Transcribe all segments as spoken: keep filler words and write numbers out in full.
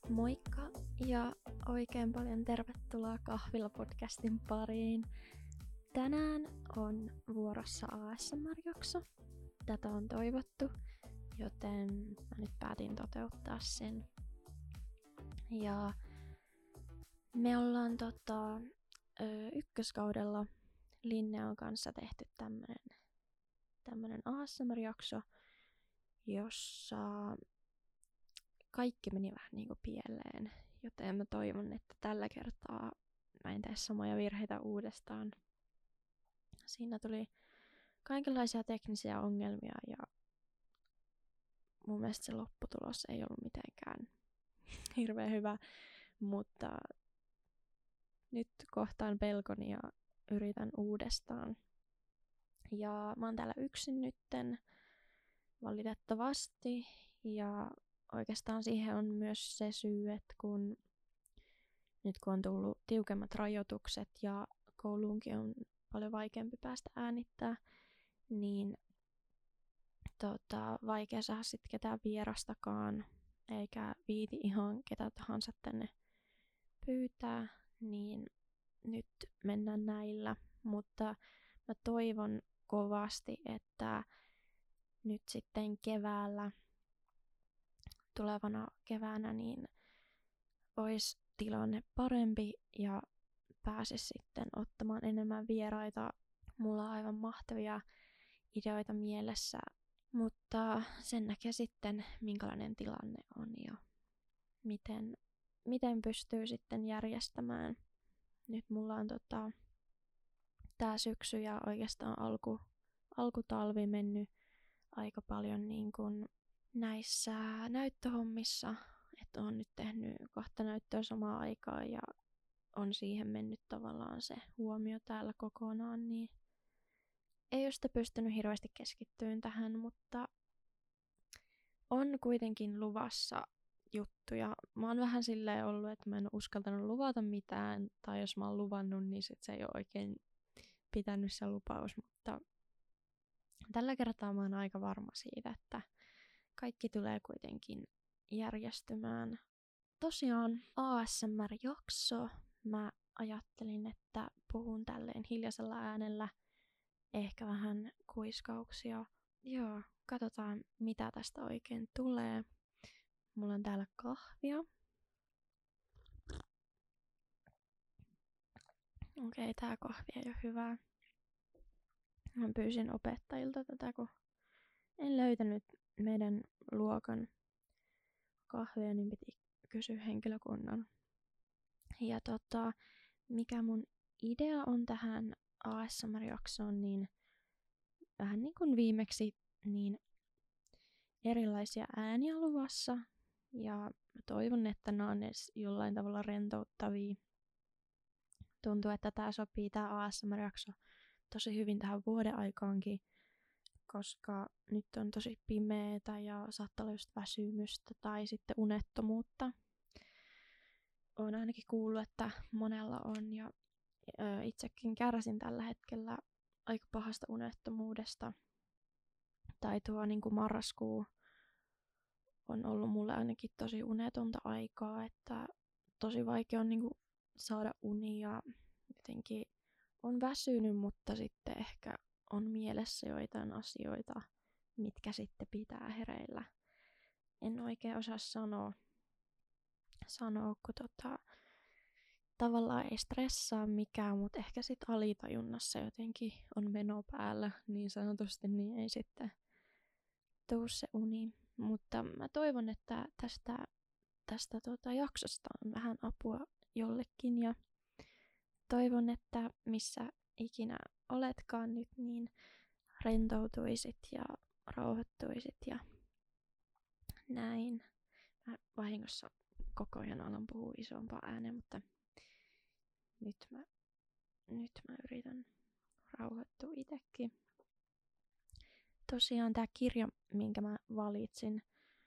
Moikka ja oikein paljon tervetuloa Kahvila-podcastin pariin. Tänään on vuorossa A S M R-jakso. Tätä on toivottu, joten mä nyt päätin toteuttaa sen. Ja me ollaan tota, ö, ykköskaudella Linnean kanssa tehty tämmönen, tämmönen A S M R-jakso, jossa kaikki meni vähän niinku pieleen, joten mä toivon, että tällä kertaa mä en tee samoja virheitä uudestaan. Siinä tuli kaikenlaisia teknisiä ongelmia ja mun mielestä se lopputulos ei ollut mitenkään hirveän hyvä, mutta nyt kohtaan pelkoni ja yritän uudestaan. Ja mä oon täällä yksin nytten valitettavasti ja oikeastaan siihen on myös se syy, että kun nyt kun on tullut tiukemmat rajoitukset ja kouluunkin on paljon vaikeampi päästä äänittää, niin tota, vaikea saada sitten ketään vierastakaan, eikä viiti ihan ketä tahansa tänne pyytää, niin nyt mennään näillä. Mutta mä toivon kovasti, että nyt sitten keväällä, tulevana keväänä, niin olisi tilanne parempi ja pääsisi sitten ottamaan enemmän vieraita. Mulla on aivan mahtavia ideoita mielessä, mutta sen näkee sitten, minkälainen tilanne on ja miten, miten pystyy sitten järjestämään. Nyt mulla on tota, tää syksy ja oikeastaan alku, alkutalvi mennyt aika paljon niin kuin näissä näyttöhommissa, että on nyt tehnyt kahta näyttöä samaan aikaan ja on siihen mennyt tavallaan se huomio täällä kokonaan, niin ei ole sitä pystynyt hirveästi keskittymään tähän, mutta on kuitenkin luvassa juttuja. Mä oon vähän silleen ollut, että mä en ole uskaltanut luvata mitään, tai jos mä oon luvannut, niin sit se ei ole oikein pitänyt se lupaus, mutta tällä kertaa mä oon aika varma siitä, että kaikki tulee kuitenkin järjestymään. Tosiaan A S M R-jakso. Mä ajattelin, että puhun tälleen hiljaisella äänellä. Ehkä vähän kuiskauksia. Joo, katsotaan mitä tästä oikein tulee. Mulla on täällä kahvia. Okei, tää kahvi ei ole hyvää. Mä pyysin opettajilta tätä, kun en löytänyt meidän luokan kahvia, niin piti kysyä henkilökunnan. Ja tota, mikä mun idea on tähän A S M R-jaksoon, niin vähän niin kuin viimeksi, niin erilaisia ääniä luvassa. Ja mä toivon, että nämä on edes jollain tavalla rentouttavia. Tuntuu, että tää sopii tää A S M R-jakso tosi hyvin tähän vuoden aikaankin, koska nyt on tosi pimeetä ja saattaa olla just väsymystä tai sitten unettomuutta. Olen ainakin kuullut, että monella on ja ö, itsekin kärsin tällä hetkellä aika pahasta unettomuudesta. Tai tuo niin kuin marraskuu on ollut mulle ainakin tosi unetonta aikaa, että tosi vaikea on niin kuin saada unia ja jotenkin on väsynyt, mutta sitten ehkä on mielessä joitain asioita, mitkä sitten pitää hereillä. En oikein osaa sanoa, sanoa kun tota, tavallaan ei stressaa mikään, mutta ehkä sitten alitajunnassa jotenkin on meno päällä niin sanotusti, niin ei sitten tuu se uni. Mutta mä toivon, että tästä, tästä tota jaksosta on vähän apua jollekin ja toivon, että missä ikinä oletkaan nyt, niin rentoutuisit ja rauhoittuisit ja näin. Mä vahingossa koko ajan alan puhua isompaa ääneen, mutta nyt mä, nyt mä yritän rauhoittua itsekin. Tosiaan tää kirja, minkä mä valitsin,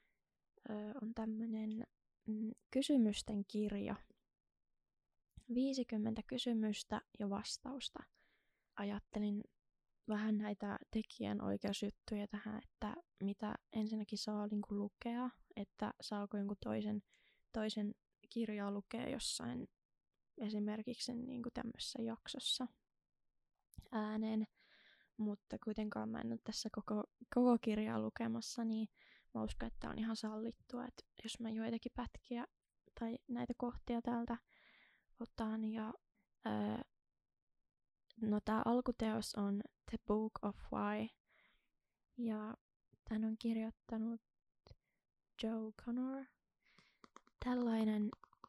on tämmönen mm, kysymysten kirja. viisikymmentä kysymystä ja vastausta. Ajattelin vähän näitä tekijänoikeusjuttuja tähän, että mitä ensinnäkin saa niinku lukea, että saako jonkun toisen toisen kirjaa lukee jossain esimerkiksi niin kuin tämmöisessä jaksossa ääneen, mutta kuitenkaan mä en ole tässä koko, koko kirjaa lukemassa, niin mä uskon, että on ihan sallittua, että jos mä joitakin pätkiä tai näitä kohtia täältä otan. Ja, ää, no tää alkuteos on The Book of Why, ja tän on kirjoittanut Joe Connor. Tällainen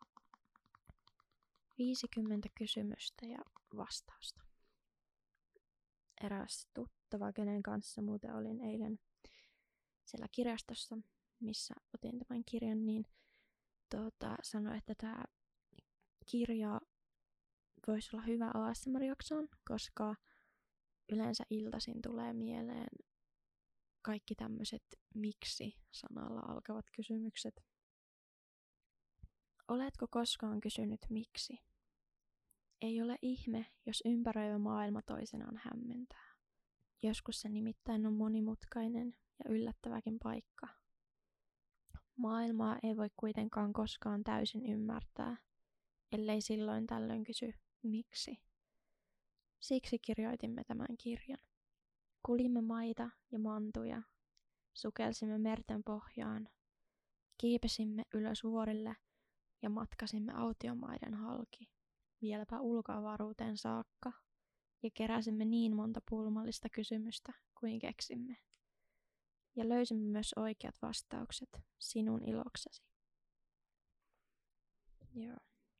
viisikymmentä kysymystä ja vastausta. Eräs tuttava, kenen kanssa muuten olin eilen siellä kirjastossa, missä otin tämän kirjan, niin tuota, sanoi, että tämä kirja voisi olla hyvä A S M R-jaksoon, koska yleensä iltaisin tulee mieleen kaikki tämmöiset miksi-sanalla alkavat kysymykset. Oletko koskaan kysynyt miksi? Ei ole ihme, jos ympäröivä maailma toisenaan hämmentää. Joskus se nimittäin on monimutkainen ja yllättäväkin paikka. Maailmaa ei voi kuitenkaan koskaan täysin ymmärtää, ellei silloin tällöin kysy miksi. Siksi kirjoitimme tämän kirjan. Kulimme maita ja mantuja, sukelsimme merten pohjaan, kiipesimme ylös vuorille ja matkasimme autiomaiden halki, vieläpä ulkoavaruuteen saakka, ja keräsimme niin monta pulmallista kysymystä kuin keksimme. Ja löysimme myös oikeat vastaukset sinun iloksesi. Joo.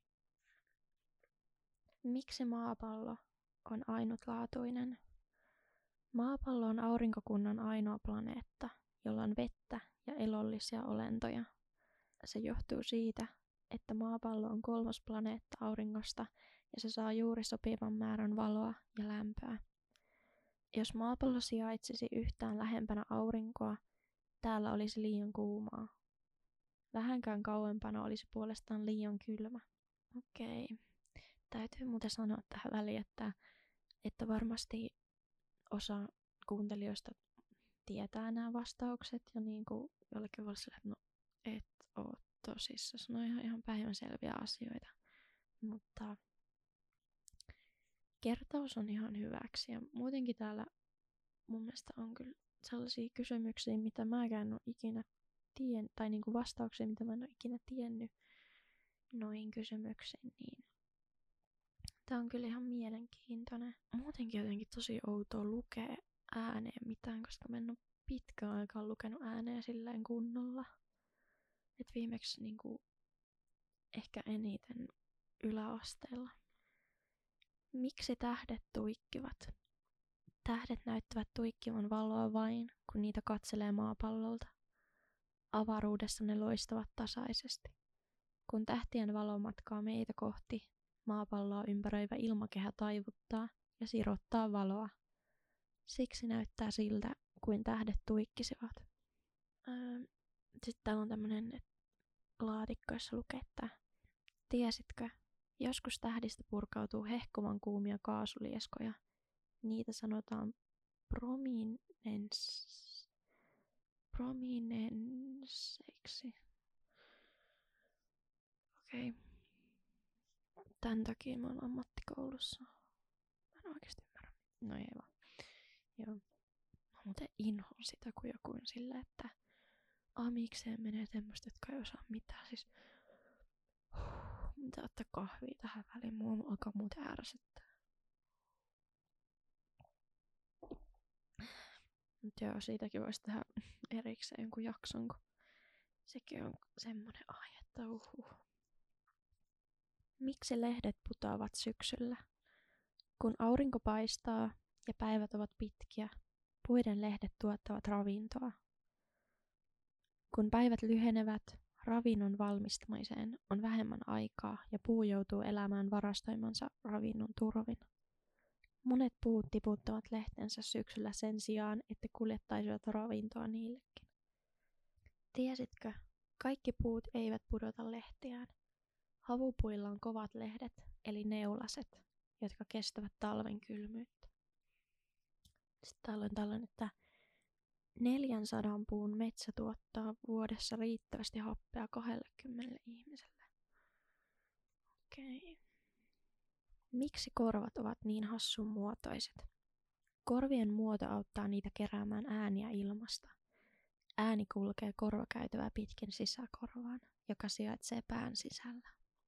Miksi maapallo on ainutlaatuinen? Maapallo on aurinkokunnan ainoa planeetta, jolla on vettä ja elollisia olentoja. Se johtuu siitä, että maapallo on kolmas planeetta auringosta ja se saa juuri sopivan määrän valoa ja lämpöä. Jos maapallo sijaitsisi yhtään lähempänä aurinkoa, täällä olisi liian kuumaa. Vähänkään kauempana olisi puolestaan liian kylmä. Okei. Täytyy muuten sanoa tähän väliin, että, että varmasti osa kuuntelijoista tietää nämä vastaukset ja niin kuin jollekin voi sanoa, että no et oo tosissaan. No ihan, ihan päivänselviä asioita. Mutta kertaus on ihan hyväksi ja muutenkin täällä mun mielestä on kyllä sellaisia kysymyksiä, mitä mäkään ole ikinä tien, tai niin kuin vastauksia, mitä mä en ole ikinä tiennyt noihin kysymyksiin, niin tää on kyllä ihan mielenkiintoinen. Muutenkin jotenkin tosi outoa lukea ääneen mitään, koska mä en ole pitkään aikaan lukenut ääneen silleen kunnolla. Et viimeksi niinku ehkä eniten yläasteella. Miksi tähdet tuikkivat? Tähdet näyttävät tuikkivan valoa vain, kun niitä katselee maapallolta. Avaruudessa ne loistavat tasaisesti. Kun tähtien valo matkaa meitä kohti, maapalloa ympäröivä ilmakehä taivuttaa ja sirottaa valoa. Siksi näyttää siltä, kuin tähdet tuikkisivat. Öö, Sitten täällä on tämmönen laatikko, jossa lukee, että tiesitkö, joskus tähdistä purkautuu hehkuvan kuumia kaasulieskoja. Niitä sanotaan prominens... prominenseiksi. Okei. Okay. Tän takia mä oon ammattikoulussa. Mä en oikeesti ymmärrä. No ei vaan. Joo. Mä muuten inhoan sitä, kun joku on sillä, että amikseen menee semmoista, jotka ei osaa mitään. Siis mitä ottaa kahvia tähän väliin. Mua alkaa muuten ärsyttää. Mut joo, siitäkin voisi tehdä erikseen jonkun jakson, kun sekin on semmonen aihe, että uhuh. Miksi lehdet putoavat syksyllä? Kun aurinko paistaa ja päivät ovat pitkiä, puiden lehdet tuottavat ravintoa. Kun päivät lyhenevät, ravinnon valmistamiseen on vähemmän aikaa ja puu joutuu elämään varastoimansa ravinnon turvin. Monet puut tiputtavat lehtensä syksyllä sen sijaan, että kuljettaisivat ravintoa niillekin. Tiesitkö, kaikki puut eivät pudota lehtiään. Havupuilla on kovat lehdet, eli neulaset, jotka kestävät talven kylmyyttä. Sitten täällä on tällainen, että neljänsadan puun metsä tuottaa vuodessa riittävästi happea kaksikymmentä ihmiselle. Okei. Miksi korvat ovat niin hassun muotoiset? Korvien muoto auttaa niitä keräämään ääniä ilmasta. Ääni kulkee korvakäytävää pitkin sisäkorvaan, joka sijaitsee pään sisällä.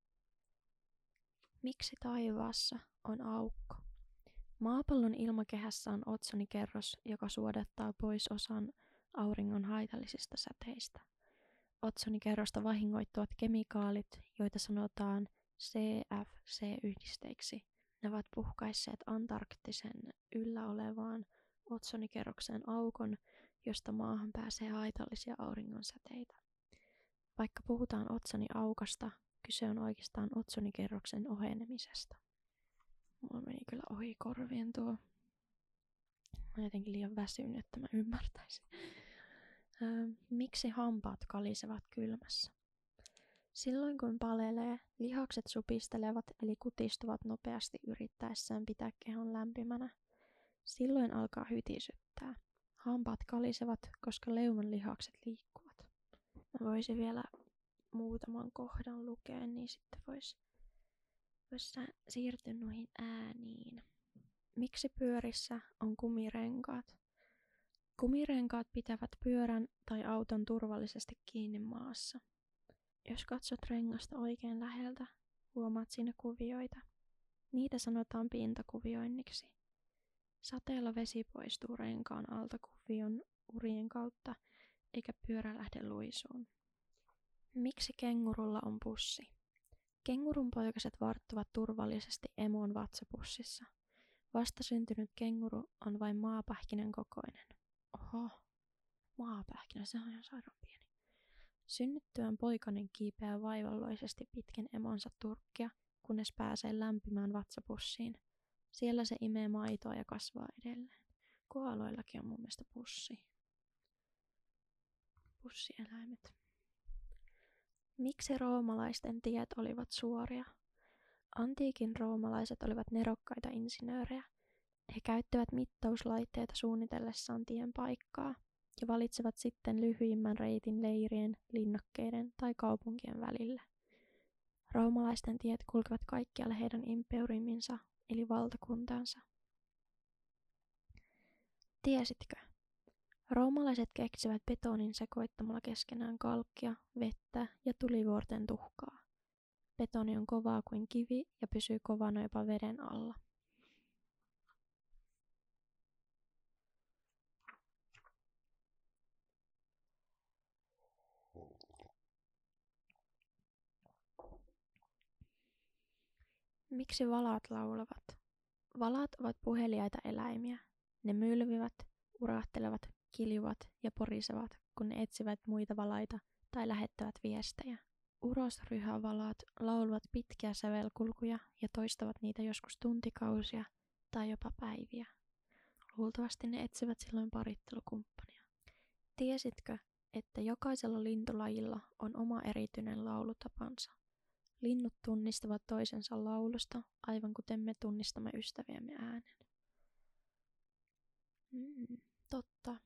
Miksi taivaassa on aukko? Maapallon ilmakehässä on otsonikerros, joka suodattaa pois osan auringon haitallisista säteistä. Otsonikerrosta vahingoittavat kemikaalit, joita sanotaan C F C-yhdisteiksi. Ne ovat puhkaisseet Antarktisen yllä olevaan otsonikerrokseen aukon, josta maahan pääsee haitallisia auringonsäteitä. Vaikka puhutaan otsoniaukosta, kyse on oikeastaan otsonikerroksen ohenemisesta. Mulla meni kyllä ohi korvien tuo. Mä oon jotenkin liian väsynyt, että mä ymmärtäisin. Öö, miksi hampaat kalisevat kylmässä? Silloin kun palelee, lihakset supistelevat eli kutistuvat nopeasti yrittäessään pitää kehon lämpimänä. Silloin alkaa hytisyttää. Hampaat kalisevat, koska leuman lihakset liikkuvat. Mä voisin vielä muutaman kohdan lukea, niin sitten vois, vois siirtyä noihin ääniin. Miksi pyörissä on kumirenkaat? Kumirenkaat pitävät pyörän tai auton turvallisesti kiinni maassa. Jos katsot rengasta oikein läheltä, huomaat siinä kuvioita. Niitä sanotaan pintakuvioinniksi. Sateella vesi poistuu renkaan alta kuvion urien kautta, eikä pyörä lähde luisuun. Miksi kengurulla on pussi? Kengurun poikaset varttuvat turvallisesti emon vatsapussissa. Vastasyntynyt kenguru on vain maapähkinän kokoinen. Oho, maapähkinä, se on ihan sairaan pieni. Synnyttyään poikainen kiipeää vaivalloisesti pitkin emonsa turkkia, kunnes pääsee lämpimään vatsapussiin. Siellä se imee maitoa ja kasvaa edelleen. Koaloillakin on mun mielestä pussi. Pussieläimet. Miksi roomalaisten tiet olivat suoria? Antiikin roomalaiset olivat nerokkaita insinöörejä. He käyttivät mittauslaitteita suunnitellessaan tien paikkaa ja valitsevat sitten lyhyimmän reitin leirien, linnakkeiden tai kaupunkien välillä. Roomalaisten tiet kulkevat kaikkialle heidän imperiuminsa eli valtakuntaansa. Tiesitkö? Roomalaiset keksivät betonin sekoittamalla keskenään kalkkia, vettä ja tulivuorten tuhkaa. Betoni on kovaa kuin kivi ja pysyy kovana jopa veden alla. Miksi valaat laulavat? Valaat ovat puheliaita eläimiä. Ne mylvivät, urahtelevat, kiljuvat ja porisevat, kun ne etsivät muita valaita tai lähettävät viestejä. Urosryhävalaat lauluvat pitkiä sävelkulkuja ja toistavat niitä joskus tuntikausia tai jopa päiviä. Luultavasti ne etsivät silloin parittelukumppania. Tiesitkö, että jokaisella lintulajilla on oma erityinen laulutapansa? Linnut tunnistavat toisensa laulusta, aivan kuten me tunnistamme ystäviemme äänen. Mm, totta.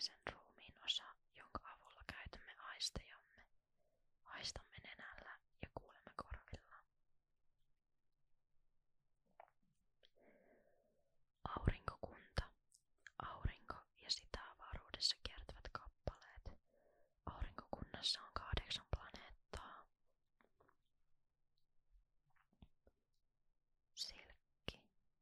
ihmisen ruumiin osa, jonka avulla käytämme aistejamme. Haistamme nenällä ja kuulemme korvilla. Aurinkokunta. Aurinko ja sitä avaruudessa kiertävät kappaleet. Aurinkokunnassa on kahdeksan planeettaa. Silkki.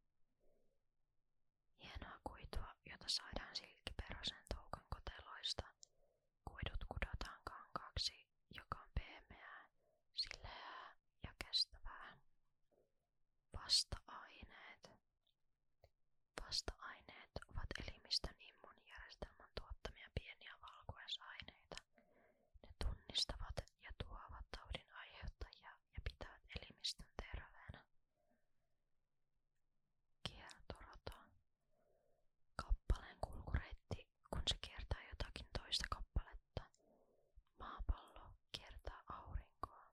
Hienoa kuitua, jota saadaan silkkiperäisen toukan koteloista. Kuidut kudotaan kankaaksi, joka on pehmeää, sileää ja kestävää. Vasta-aineet. Vasta-aineet ovat elimistön immuunijärjestelmän tuottamia pieniä valkuaisaineita. Ne tunnistavat ja tuhoavat taudin aiheuttajia ja pitävät elimistön terveenä. Kiertorata. Kappaleen kulkureitti, kun se kiertää jotakin toista kappaletta. Maapallo kiertää aurinkoa.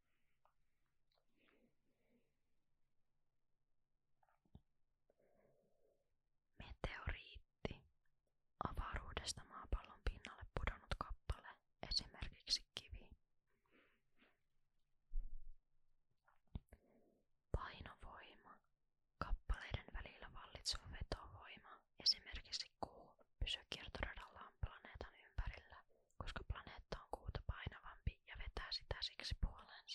Meteoriitti. Avaruudesta maapallon pinnalle pudonnut kappale, esimerkiksi kivi. Painovoima. Kappaleiden välillä vallitseva vetovoima, esimerkiksi kuu, pysyy kiertoradallaan planeetan ympärillä, koska planeetta on kuuta painavampi ja vetää sitä siksi puoleensa.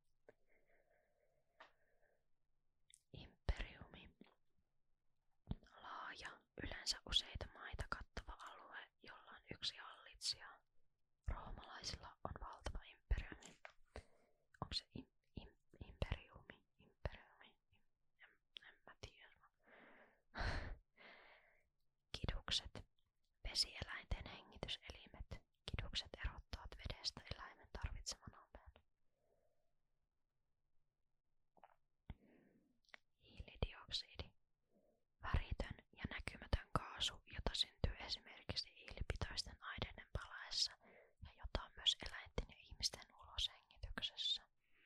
Imperiumi. Laaja, yleensä useita maita kattava alue, jolla on yksi hallitsija. Roomalaisilla on valtava imperiumi. Onko se im, im, imperiumi? Imperiumi? En, en mä tiedä. Kidukset. Vesieläinten hengityselimet. Kidukset erottavat vedestä eläimen tarvitseman hapen. Hiilidioksidi. Väritön ja näkymätön kaasu, jota syntyy esimerkiksi hiilipitoisten aineiden palaessa ja jota on myös eläinten ja ihmisten uloshengityksessä.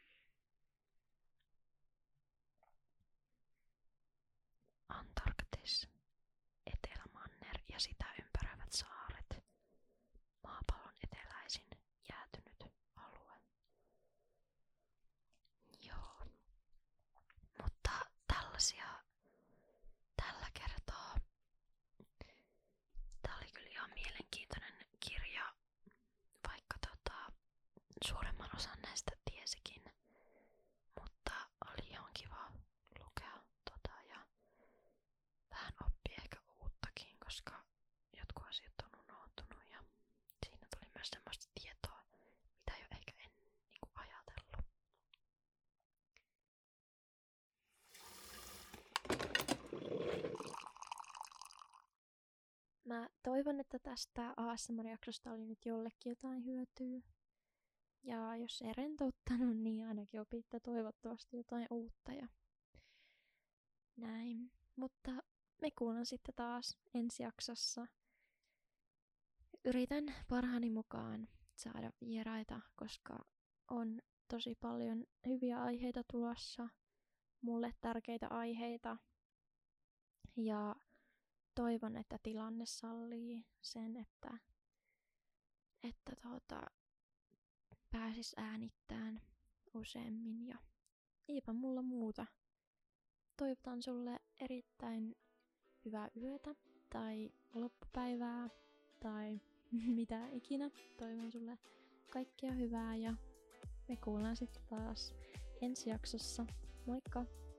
Antarktis. Etelämanner ja sitä ympäröivät saaret. Maapallon eteläisin jäätynyt alue. Joo. Mutta tällaisia tällä kertaa. Tää oli kyllä ihan mielenkiintoinen kirja, vaikka tota, suuremman osan näistä tiesikin. Mutta oli ihan kiva lukea tota ja vähän oppia ehkä uuttakin, koska jotkut asiat on unohtunut ja siinä tuli myös semmoista tietoa, mitä jo ehkä en niinku ajatellut. Mä toivon, että tästä A S M R-jaksosta oli nyt jollekin jotain hyötyä. Ja jos ei rentouttanut, niin ainakin opitte toivottavasti jotain uutta ja näin. Mutta me kuullaan sitten taas ensi jaksossa. Yritän parhaani mukaan saada vieraita, koska on tosi paljon hyviä aiheita tulossa. Mulle tärkeitä aiheita. Ja toivon, että tilanne sallii sen, että, että tuota, pääsis äänittämään useammin. Ja eipä mulla muuta. Toivotan sulle erittäin hyvää yötä tai loppupäivää tai mitä ikinä. Toivon sulle kaikkea hyvää ja me kuullaan sitten taas ensi jaksossa. Moikka!